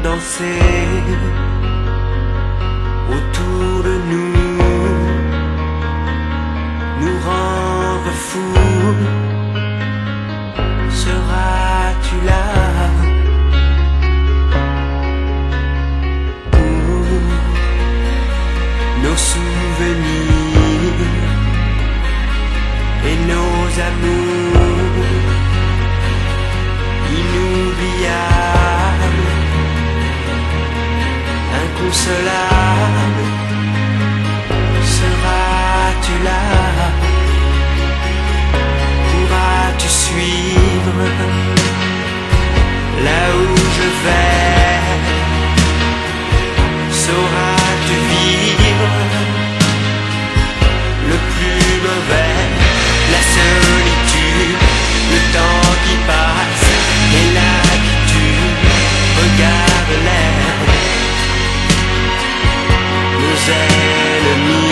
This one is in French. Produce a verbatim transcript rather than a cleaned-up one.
danser autour de nous, nous rendre fous. Seras-tu là pour nos souvenirs et nos amours inoubliables, inconsolables? Seras-tu là? Pourras-tu suivre là où je vais? Sauras-tu vivre le plus mauvais, la solitude, le temps qui passe et l'habitude? Regarde l'air, nos ennemis.